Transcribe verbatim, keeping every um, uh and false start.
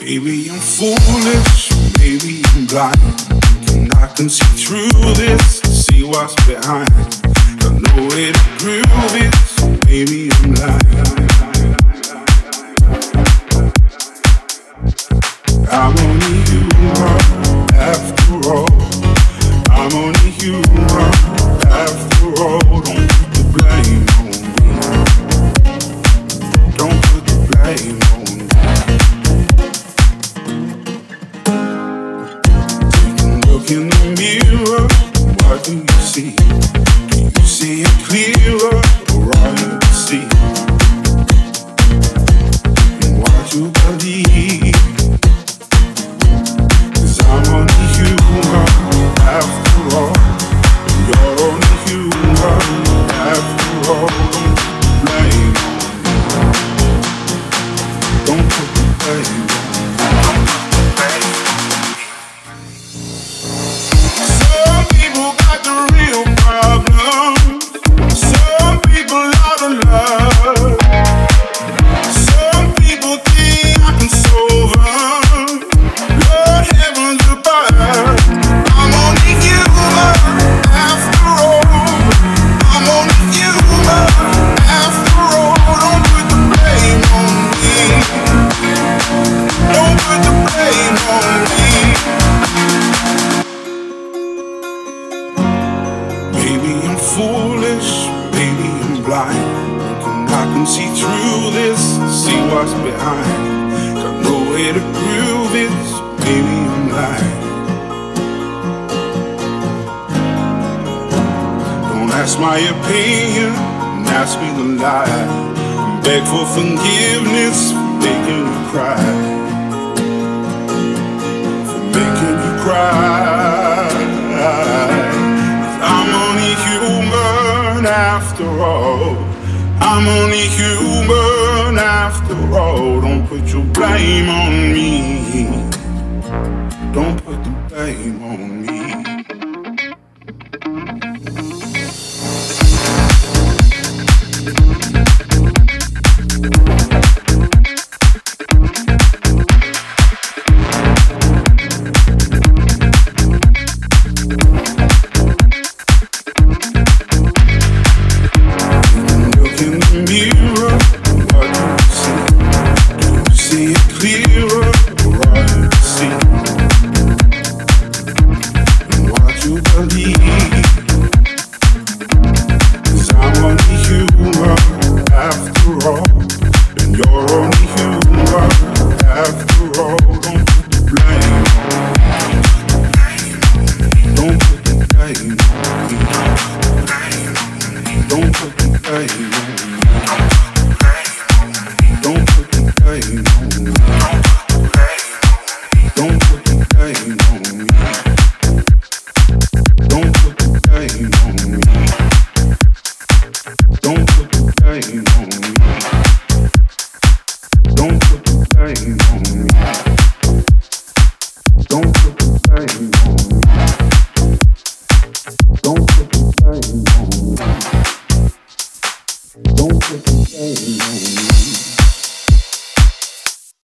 Maybe I'm foolish, maybe I'm blind, and I can see through this, see what's behind. Got no way to prove it, so maybe I'm lying. I'm only human after all. I'm only human after all. Don't put the blame on me. Don't put the blame on me. Take a look in the mirror. What do you see? Do you see it clearer, or all you see? And what you believe? I'm only human after all. You're only human after all. Don't put the blame on me. Some people got the real problems. Some people out of love. Some people think I can solve them. Lord heavens above, I'm only human after all. I'm only human after all. Don't put the blame on me. Don't put the blame on me. Maybe I'm foolish, maybe I'm blind, and I can see through this, see what's behind. Got no way to prove it, so maybe I'm lying. Don't ask my opinion, ask me to lie. Beg for forgiveness for making you cry. For making you cry. I'm only human after all. I'm only human after all. Don't put your blame on me. Don't put the blame on me. Look in the mirror, what do you see? Do you see it clearer, or all you see? And what you believe? 'Cause I'm only human after all, and you're only human after all. Don't put the blame on me. Don't put the blame on me. Don't put the blame on me. Don't put the blame on me. Don't put the blame on me. Don't put the blame on me. Don't put the blame on me. Don't put the blame on me. Don't put the blame on me. Don't put the blame on me. Don't put the blame on me.